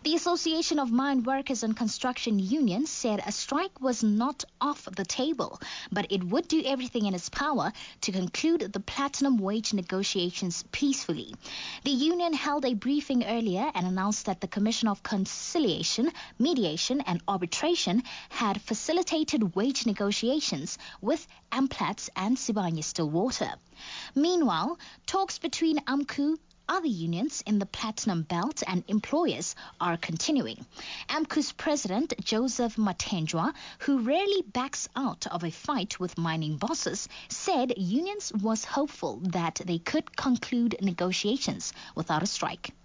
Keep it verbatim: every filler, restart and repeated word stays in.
The Association of Mine Workers and Construction Unions said a strike was not off the table, but it would do everything in its power to conclude the platinum wage negotiations peacefully. The union held a briefing earlier and announced that the Commission of Conciliation, Mediation and Arbitration had facilitated wage negotiations with Amplats and Sibanye-Stillwater. Meanwhile, talks between AMCU, other unions in the Platinum Belt and employers are continuing. AMCU's president, Joseph Mathenjwa, who rarely backs out of a fight with mining bosses, said unions was hopeful that they could conclude negotiations without a strike.